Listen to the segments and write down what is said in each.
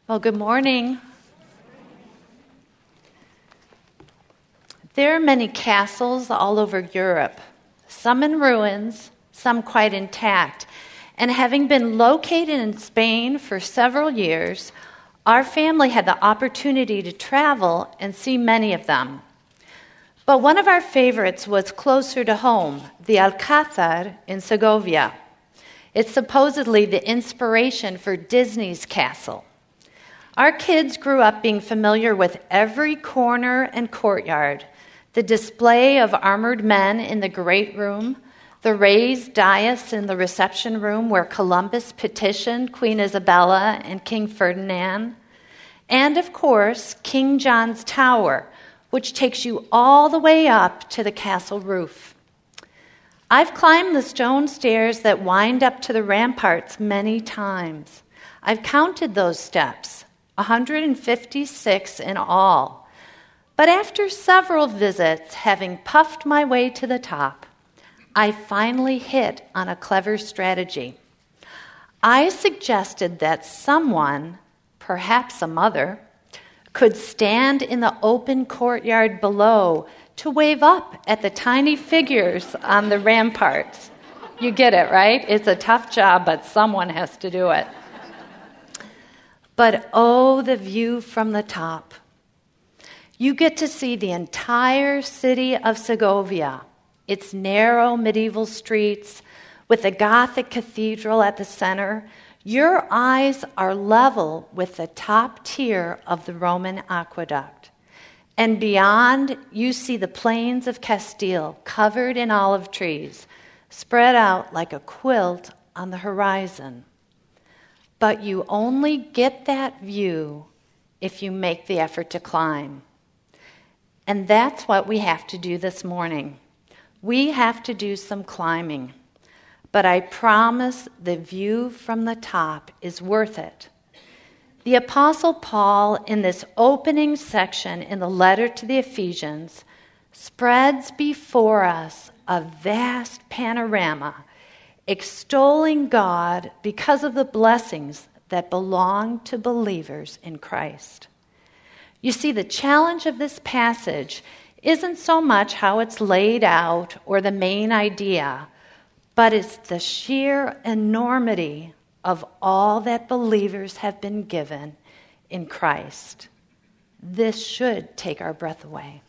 Well, good morning. There are many castles all over Europe, some in ruins, some quite intact. And having been located in Spain for several years, our family had the opportunity to travel and see many of them. But one of our favorites was closer to home, the Alcázar in Segovia. It's supposedly the inspiration for Disney's castle. Our kids grew up being familiar with every corner and courtyard, the display of armored men in the great room, the raised dais in the reception room where Columbus petitioned Queen Isabella and King Ferdinand, and of course, King John's Tower, which takes you all the way up to the castle roof. I've climbed the stone stairs that wind up to the ramparts many times. I've counted those steps, 156 in all. But after several visits, having puffed my way to the top, I finally hit on a clever strategy. I suggested that someone, perhaps a mother, could stand in the open courtyard below to wave up at the tiny figures on the ramparts. You get it, right? It's a tough job, but someone has to do it. But oh, the view from the top. You get to see the entire city of Segovia, its narrow medieval streets with the Gothic cathedral at the center. Your eyes are level with the top tier of the Roman aqueduct. And beyond, you see the plains of Castile covered in olive trees, spread out like a quilt on the horizon. But you only get that view if you make the effort to climb. And that's what we have to do this morning. We have to do some climbing. But I promise the view from the top is worth it. The Apostle Paul, in this opening section in the letter to the Ephesians, spreads before us a vast panorama, extolling God because of the blessings that belong to believers in Christ. You see, the challenge of this passage isn't so much how it's laid out or the main idea, but it's the sheer enormity of all that believers have been given in Christ. This should take our breath away.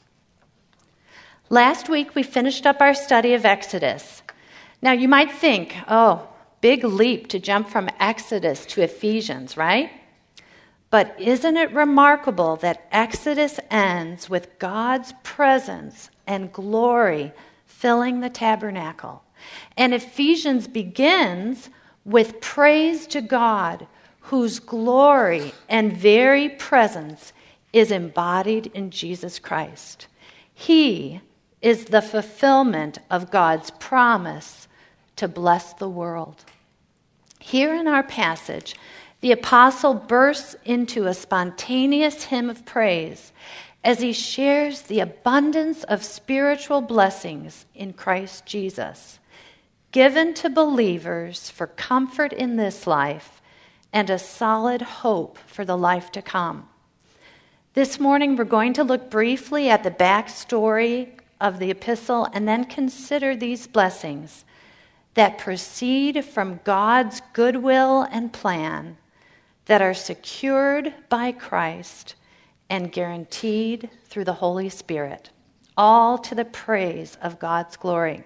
Last week, we finished up our study of Exodus. Now, you might think, oh, big leap to jump from Exodus to Ephesians, right? But isn't it remarkable that Exodus ends with God's presence and glory filling the tabernacle? And Ephesians begins with praise to God, whose glory and very presence is embodied in Jesus Christ. He is the fulfillment of God's promise to bless the world. Here in our passage, the apostle bursts into a spontaneous hymn of praise as he shares the abundance of spiritual blessings in Christ Jesus, given to believers for comfort in this life and a solid hope for the life to come. This morning, we're going to look briefly at the backstory of the epistle and then consider these blessings that proceed from God's goodwill and plan, that are secured by Christ and guaranteed through the Holy Spirit, all to the praise of God's glory.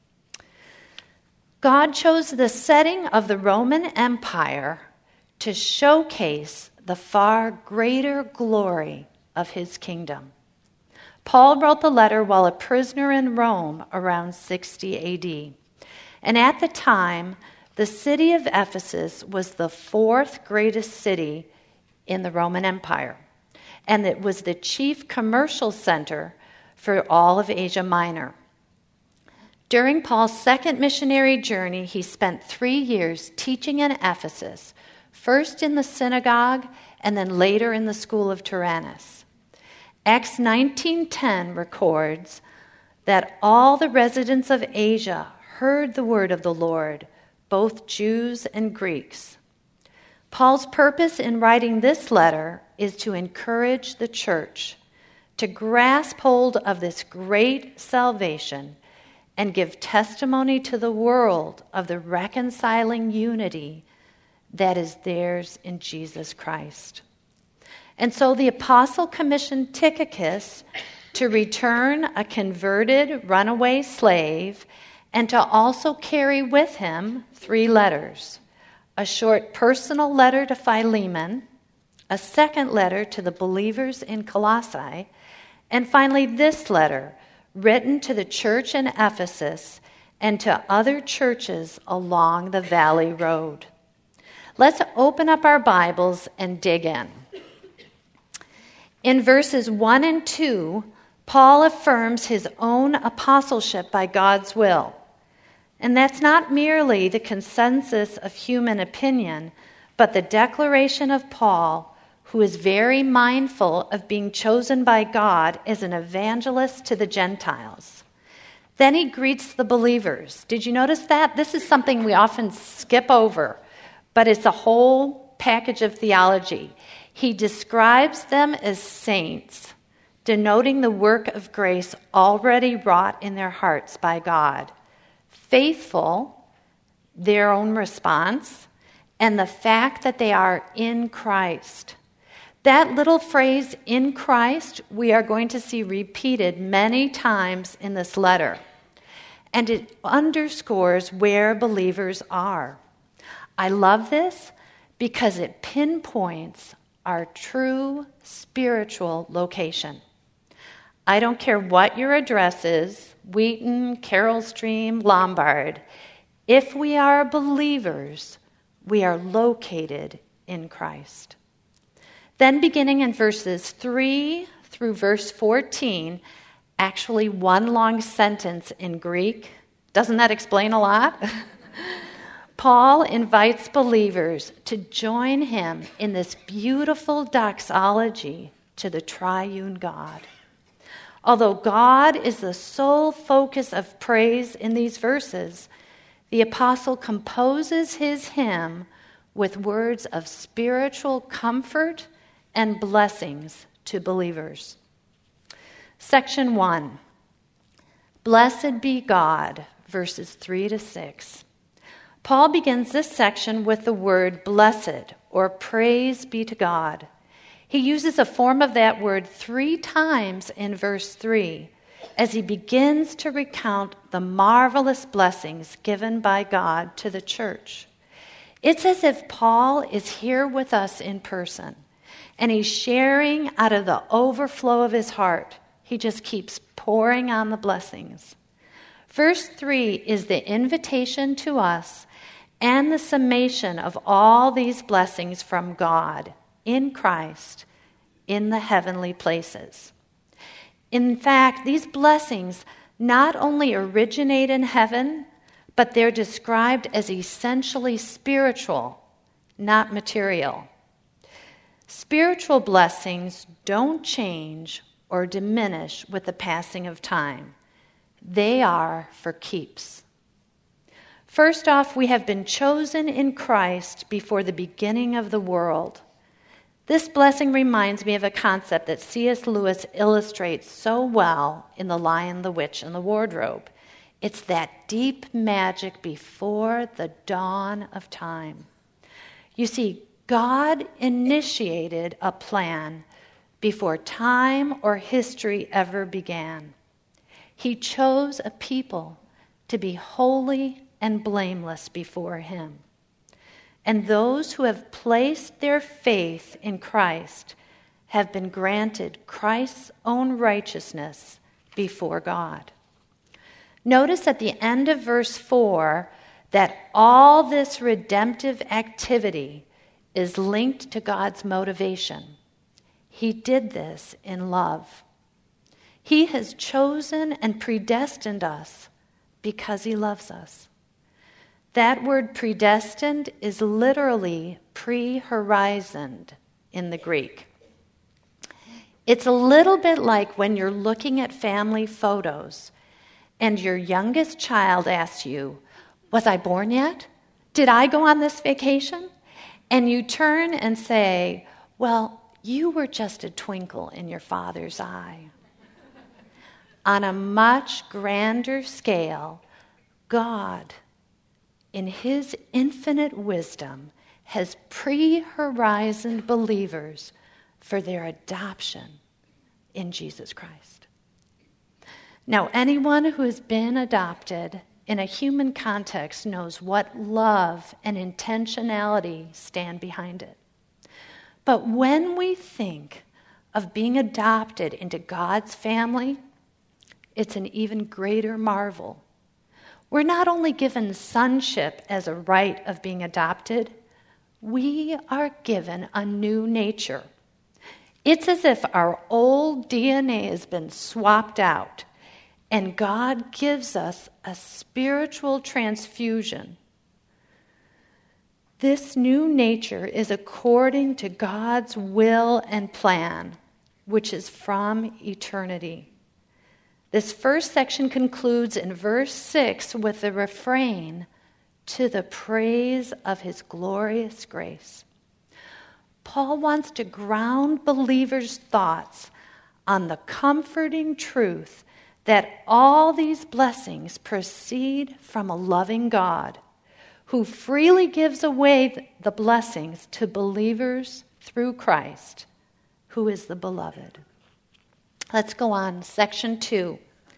God chose the setting of the Roman Empire to showcase the far greater glory of his kingdom. Paul wrote the letter while a prisoner in Rome around 60 AD. And at the time, the city of Ephesus was the fourth greatest city in the Roman Empire. And it was the chief commercial center for all of Asia Minor. During Paul's second missionary journey, he spent 3 years teaching in Ephesus, first in the synagogue and then later in the school of Tyrannus. Acts 19:10 records that all the residents of Asia heard the word of the Lord, both Jews and Greeks. Paul's purpose in writing this letter is to encourage the church to grasp hold of this great salvation and give testimony to the world of the reconciling unity that is theirs in Jesus Christ. And so the apostle commissioned Tychicus to return a converted runaway slave and to also carry with him 3 letters: a short personal letter to Philemon, a second letter to the believers in Colossae, and finally this letter written to the church in Ephesus and to other churches along the Valley Road. Let's open up our Bibles and dig in. In verses 1 and 2, Paul affirms his own apostleship by God's will. And that's not merely the consensus of human opinion, but the declaration of Paul, who is very mindful of being chosen by God as an evangelist to the Gentiles. Then he greets the believers. Did you notice that? This is something we often skip over, but it's a whole package of theology. He describes them as saints, denoting the work of grace already wrought in their hearts by God. Faithful, their own response, and the fact that they are in Christ. That little phrase, in Christ, we are going to see repeated many times in this letter. And it underscores where believers are. I love this because it pinpoints our true spiritual location. I don't care what your address is, Wheaton, Carroll Stream, Lombard. If we are believers, we are located in Christ. Then beginning in verses 3 through verse 14, actually one long sentence in Greek. Doesn't that explain a lot? Paul invites believers to join him in this beautiful doxology to the triune God. Although God is the sole focus of praise in these verses, the apostle composes his hymn with words of spiritual comfort and blessings to believers. Section 1, Blessed be God, verses 3 to 6. Paul begins this section with the word blessed, or praise be to God. He uses a form of that word 3 times in verse 3 as he begins to recount the marvelous blessings given by God to the church. It's as if Paul is here with us in person, and he's sharing out of the overflow of his heart. He just keeps pouring on the blessings. Verse 3 is the invitation to us and the summation of all these blessings from God in Christ in the heavenly places. In fact, these blessings not only originate in heaven, but they're described as essentially spiritual, not material. Spiritual blessings don't change or diminish with the passing of time. They are for keeps. First off, we have been chosen in Christ before the beginning of the world. This blessing reminds me of a concept that C.S. Lewis illustrates so well in The Lion, the Witch, and the Wardrobe. It's that deep magic before the dawn of time. You see, God initiated a plan before time or history ever began. He chose a people to be holy and blameless before him. And those who have placed their faith in Christ have been granted Christ's own righteousness before God. Notice at the end of verse 4 that all this redemptive activity is linked to God's motivation. He did this in love. He has chosen and predestined us because he loves us. That word predestined is literally pre-horizoned in the Greek. It's a little bit like when you're looking at family photos and your youngest child asks you, "Was I born yet? Did I go on this vacation?" and you turn and say, well, you were just a twinkle in your Father's eye. On a much grander scale, God, in his infinite wisdom, has pre-horizoned believers for their adoption in Jesus Christ. Now, anyone who has been adopted in a human context knows what love and intentionality stand behind it. But when we think of being adopted into God's family, it's an even greater marvel. We're not only given sonship as a right of being adopted, we are given a new nature. It's as if our old DNA has been swapped out, and God gives us a spiritual transfusion. This new nature is according to God's will and plan, which is from eternity. This first section concludes in verse 6 with the refrain, "To the praise of his glorious grace." Paul wants to ground believers' thoughts on the comforting truth that all these blessings proceed from a loving God who freely gives away the blessings to believers through Christ, who is the beloved. Let's go on, section 2.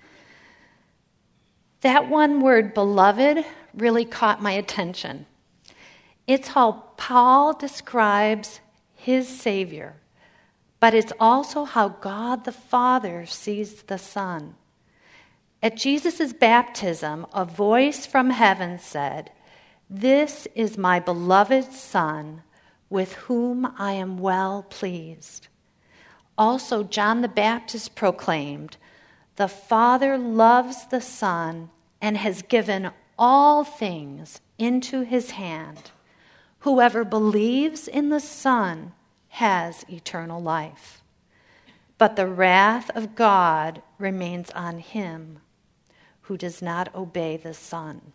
That one word, beloved, really caught my attention. It's how Paul describes his Savior, but it's also how God the Father sees the Son. At Jesus' baptism, a voice from heaven said, "This is my beloved Son, with whom I am well pleased." Also, John the Baptist proclaimed, "The Father loves the Son and has given all things into his hand. Whoever believes in the Son has eternal life. But the wrath of God remains on him who does not obey the Son."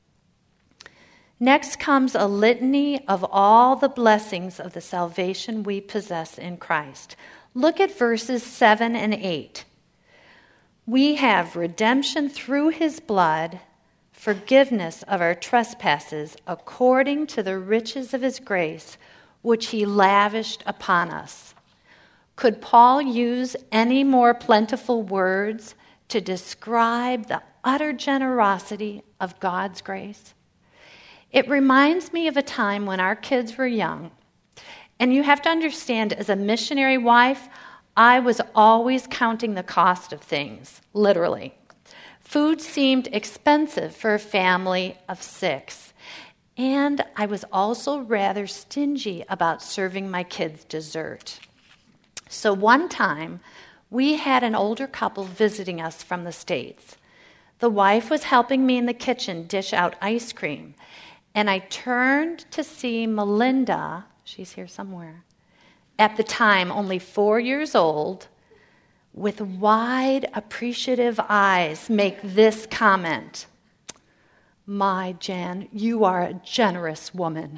Next comes a litany of all the blessings of the salvation we possess in Christ. Look at verses 7 and 8. We have redemption through his blood, forgiveness of our trespasses according to the riches of his grace, which he lavished upon us. Could Paul use any more plentiful words to describe the utter generosity of God's grace? It reminds me of a time when our kids were young. And you have to understand, as a missionary wife, I was always counting the cost of things, literally. Food seemed expensive for a family of 6. And I was also rather stingy about serving my kids dessert. So one time, we had an older couple visiting us from the States. The wife was helping me in the kitchen dish out ice cream. And I turned to see Melinda, she's here somewhere, at the time only 4 years old, with wide, appreciative eyes make this comment, "My, Jan, you are a generous woman."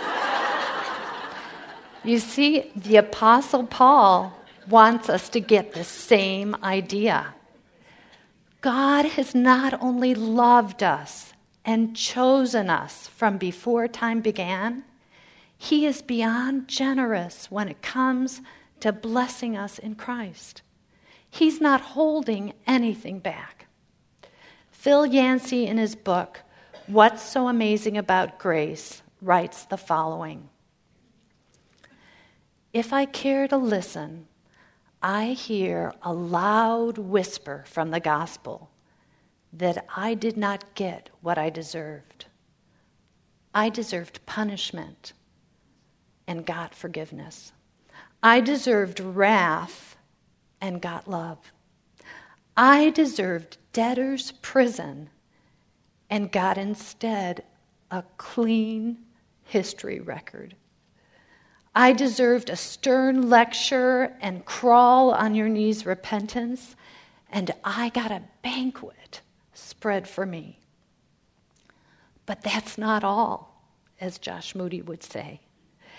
You see, the Apostle Paul wants us to get the same idea. God has not only loved us and chosen us from before time began, he is beyond generous when it comes to blessing us in Christ. He's not holding anything back. Phil Yancey, in his book, What's So Amazing About Grace, writes the following. If I care to listen, I hear a loud whisper from the gospel that I did not get what I deserved. I deserved punishment and got forgiveness. I deserved wrath and got love. I deserved debtor's prison and got instead a clean history record. I deserved a stern lecture and crawl on your knees repentance, and I got a banquet spread for me. But that's not all, as Josh Moody would say.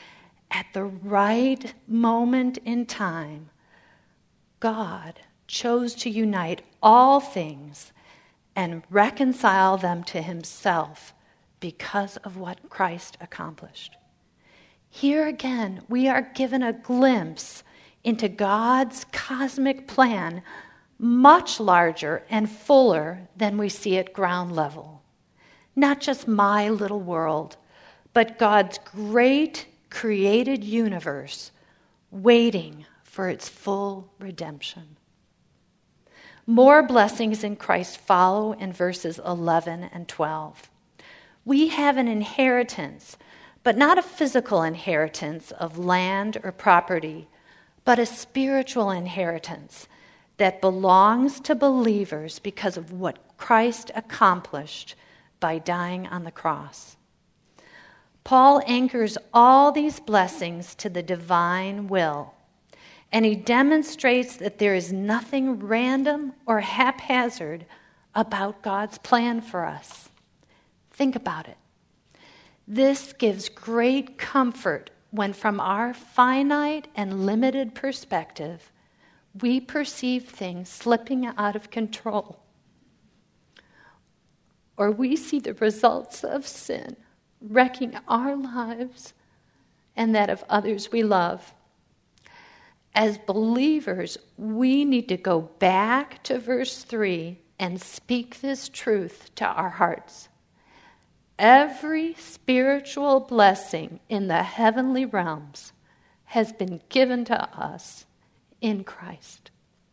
at the right moment in time, God chose to unite all things and reconcile them to himself because of what Christ accomplished. Here again, we are given a glimpse into God's cosmic plan, much larger and fuller than we see at ground level. Not just my little world, but God's great created universe waiting for its full redemption. More blessings in Christ follow in verses 11 and 12. We have an inheritance, but not a physical inheritance of land or property, but a spiritual inheritance that belongs to believers because of what Christ accomplished by dying on the cross. Paul anchors all these blessings to the divine will, and he demonstrates that there is nothing random or haphazard about God's plan for us. Think about it. This gives great comfort when, from our finite and limited perspective, we perceive things slipping out of control, or we see the results of sin wrecking our lives and that of others we love. As believers, we need to go back to verse 3 and speak this truth to our hearts. Every spiritual blessing in the heavenly realms has been given to us in Christ.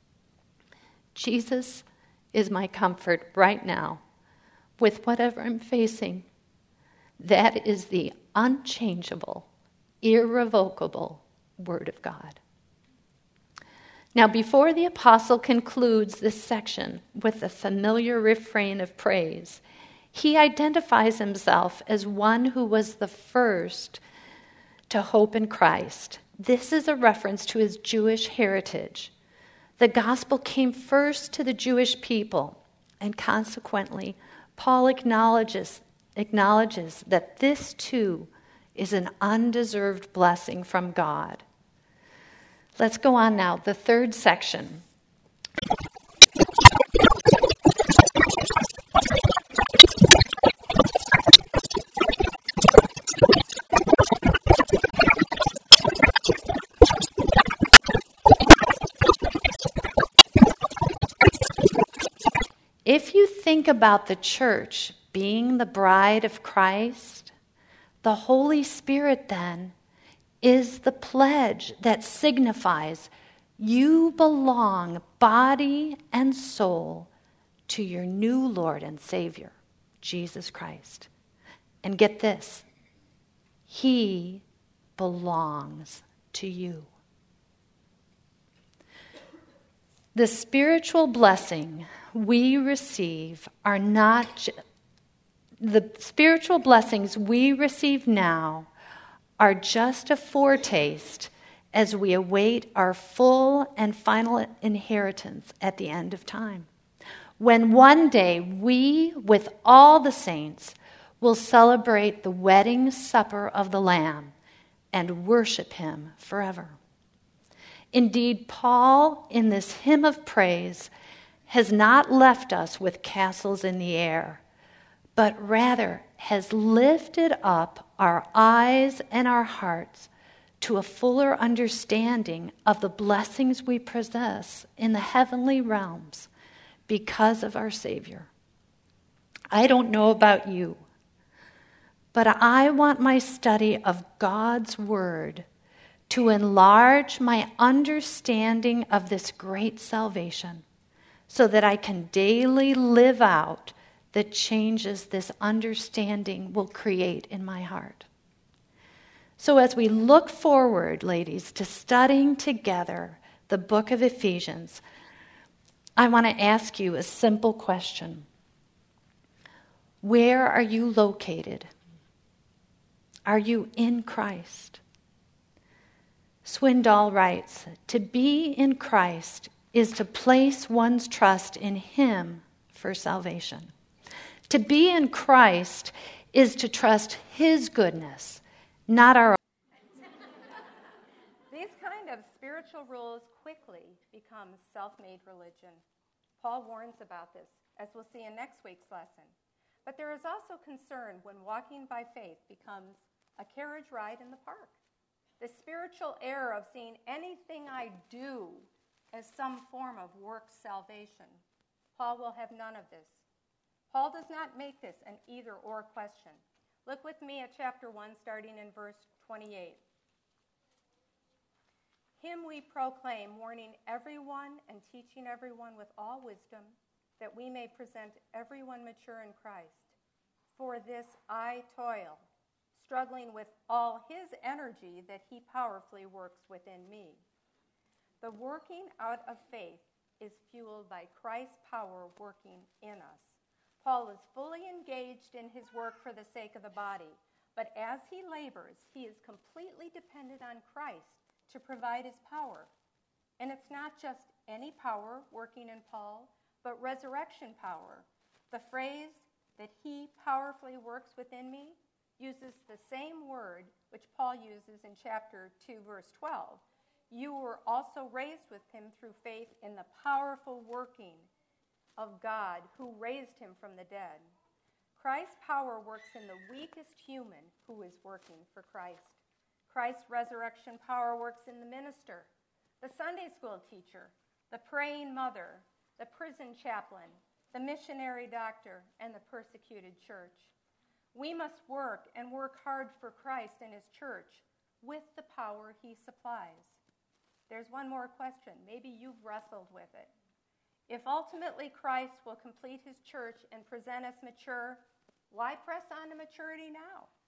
Jesus is my comfort right now with whatever I'm facing. That is the unchangeable, irrevocable Word of God. Now, before the apostle concludes this section with the familiar refrain of praise, he identifies himself as one who was the first to hope in Christ. This is a reference to his Jewish heritage. The gospel came first to the Jewish people, and consequently, Paul acknowledges that this too is an undeserved blessing from God. Let's go on now, the third section. If you think about the church being the bride of Christ, the Holy Spirit then is the pledge that signifies you belong body and soul to your new Lord and Savior, Jesus Christ. And get this, He belongs to you. The spiritual blessing we receive are not the spiritual blessings we receive now are just a foretaste as we await our full and final inheritance at the end of time, when one day we, with all the saints, will celebrate the wedding supper of the Lamb and worship Him forever. Indeed, Paul, in this hymn of praise, has not left us with castles in the air, but rather has lifted up our eyes and our hearts to a fuller understanding of the blessings we possess in the heavenly realms because of our Savior. I don't know about you, but I want my study of God's Word to enlarge my understanding of this great salvation so that I can daily live out the changes this understanding will create in my heart. So as we look forward, ladies, to studying together the book of Ephesians, I want to ask you a simple question. Where are you located? Are you in Christ? Swindoll writes, to be in Christ is to place one's trust in Him for salvation. To be in Christ is to trust His goodness, not our own. spiritual rules quickly become self-made religion. Paul warns about this, as we'll see in next week's lesson. But there is also concern when walking by faith becomes a carriage ride in the park. The spiritual error of seeing anything I do as some form of work salvation. Paul will have none of this. Paul does not make this an either-or question. Look with me at chapter 1, starting in verse 28. Him we proclaim, warning everyone and teaching everyone with all wisdom, that we may present everyone mature in Christ. For this I toil, struggling with all his energy that he powerfully works within me. The working out of faith is fueled by Christ's power working in us. Paul is fully engaged in his work for the sake of the body, but as he labors, he is completely dependent on Christ to provide his power. And it's not just any power working in Paul, but resurrection power. The phrase that he powerfully works within me uses the same word which Paul uses in chapter 2, verse 12. You were also raised with him through faith in the powerful working of God who raised him from the dead. Christ's power works in the weakest human who is working for Christ. Christ's resurrection power works in the minister, the Sunday school teacher, the praying mother, the prison chaplain, the missionary doctor, and the persecuted church. We must work and work hard for Christ and his church with the power he supplies. There's one more question. Maybe you've wrestled with it. If ultimately Christ will complete his church and present us mature, why press on to maturity now?